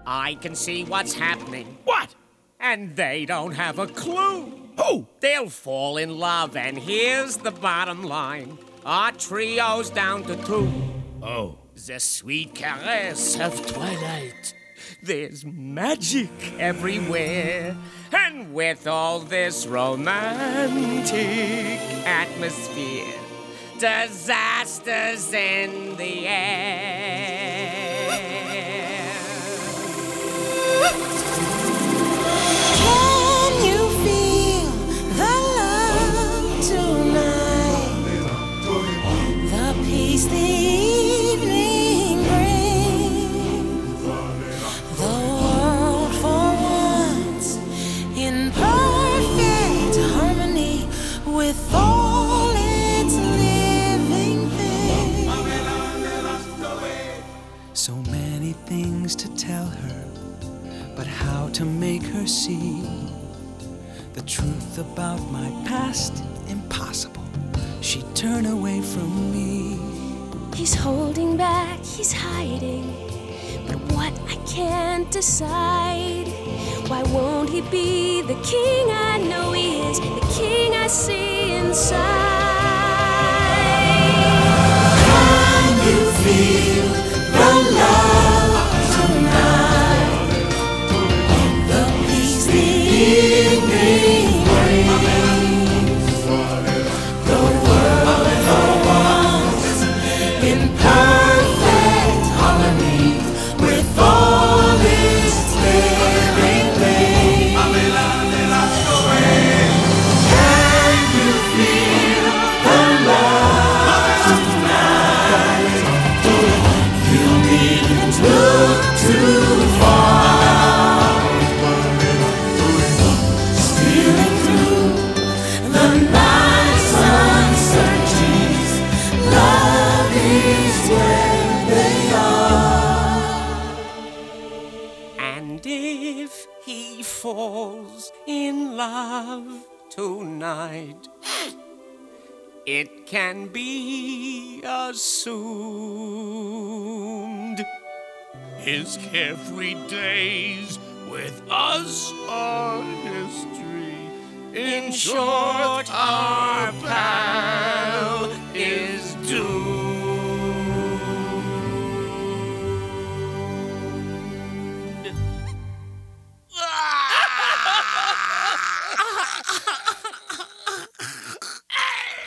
I can see what's happening. What? And they don't have a clue. Who? They'll fall in love, and here's the bottom line. Our trio's down to 2. Oh. The sweet caress of twilight. There's magic everywhere. And with all this romantic atmosphere, disasters in the air. Can you feel the love tonight? The peace the evening brings. The world for once in perfect harmony with all its living things. So many things to tell her, but how to make her see the truth about my past? Impossible. She'd turn away from me. He's holding back, he's hiding, but what I can't decide. Why won't he be the king I know he is, the king I see inside? Can you feel the love tonight? The peace the evening brings. The world for once in perfect harmony with all its living things. Can you feel the love tonight? You needn't look too far. Stealing through the night's uncertainties, love is where they are. And if he falls in love tonight, it can be assumed His carefree days with us are history. In short, our pal is